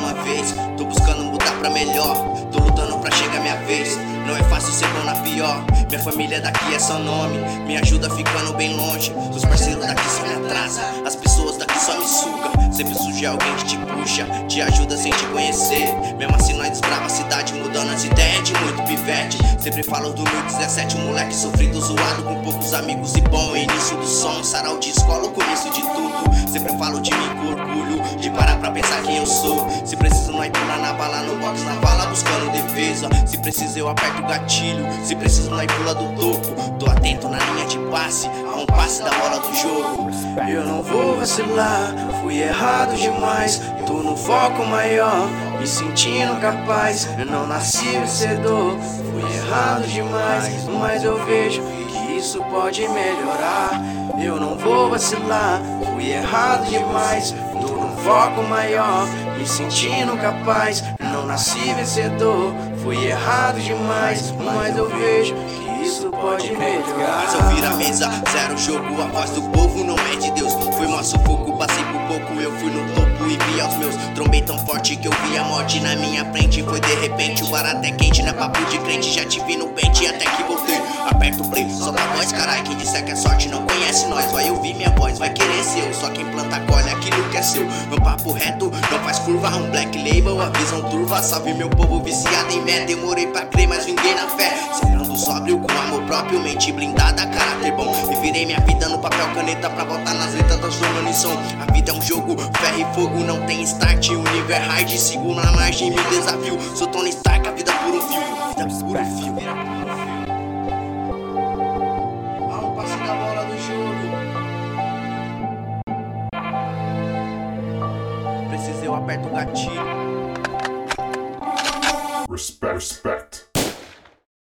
uma vez. Tô buscando mudar pra melhor, tô lutando pra chegar minha vez. Não é fácil ser bom na pior, minha família daqui é só nome. Me ajuda ficando bem longe, os parceiros daqui só me atrasam. As pessoas daqui só me sugam. Sempre surge alguém que te puxa, te ajuda sem te conhecer. Mesmo assim nós desbrava a cidade, mudando as ideias de muito pivete. Sempre falo do 2017, um moleque sofrido, zoado, com poucos amigos e bom início do som, sarau de escola, o começo de tudo. Sempre falo de mim com orgulho, de parar pra pensar quem eu sou. Se preciso nós pular na bala, no box, na bala, buscando defesa. Se preciso eu aperto o gatilho, se preciso nós pula do topo. Tô atento na linha de passe, a um passe da bola do jogo. Eu não vou vacilar, fui errado demais. Tô no foco maior, me sentindo capaz. Eu não nasci vencedor, fui errado demais. Mas eu vejo que isso pode melhorar. Eu não vou vacilar, fui errado demais. Tô no foco maior, me sentindo capaz. Não nasci vencedor, fui errado demais. Mas eu vejo que isso pode melhorar. Mas eu viro a mesa, zero jogo, a voz do povo não é de Deus. Foi mó sufoco, passei por pouco, eu fui no topo e vi aos meus. Trombei tão forte que eu vi a morte na minha frente. Foi de repente, o barato é quente, não é papo de crente. Já te vi no pente até que voltei. Aperta o play, solta a voz, carai. Quem disser que é sorte não conhece nós. Vai ouvir minha voz, vai querer ser eu. Só quem planta colhe aquilo que é seu. Meu papo reto, não faz curva, um black label, a visão turva. Salve meu povo viciado em mé. Demorei pra crer, mas vinguei na fé. Sembrando sóbrio com amor próprio, mente blindada, caráter bom. E virei minha vida no papel, caneta pra botar nas letras, transformando em som. A vida é um jogo, ferro e fogo, não tem start. O nível é hard, sigo na margem, me desafio. Sou Tony Stark, a vida por um fio. A vida por um fio. A um passe da bola do jogo. Preciso eu aperto o gatilho. Respect.